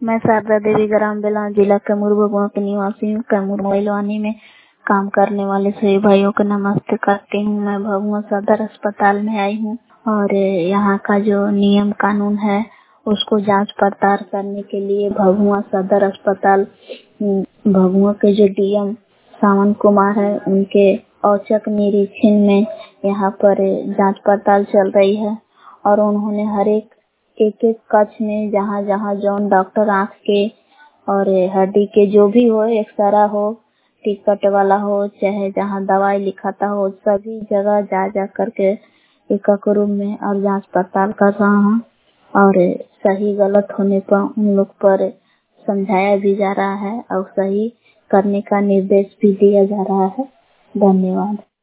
मैं शारदा देवी ग्राम बेलान जिला कैमूर भगवा के निवासी हूँ। कैमूर मोइलवानी में काम करने वाले सभी भाइयों को नमस्ते करती हूँ। मैं भगवा सदर अस्पताल में आई हूँ और यहाँ का जो नियम कानून है उसको जांच पड़ताल करने के लिए भगवा सदर अस्पताल भगवा के जो डीएम सावन कुमार है उनके औचक निरीक्षण में यहाँ पर जांच पड़ताल चल रही है और उन्होंने हर एक कक्ष में जहाँ जहाँ जौन डॉक्टर आँख के और हड्डी के जो भी हो, एक्सरा हो, टिकट वाला हो, चाहे जहाँ दवाई लिखाता हो, सभी जगह जा करके एक रूम में और जांच पड़ताल कर रहा हूँ और सही गलत होने पर उन लोग पर समझाया भी जा रहा है और सही करने का निर्देश भी दिया जा रहा है। धन्यवाद।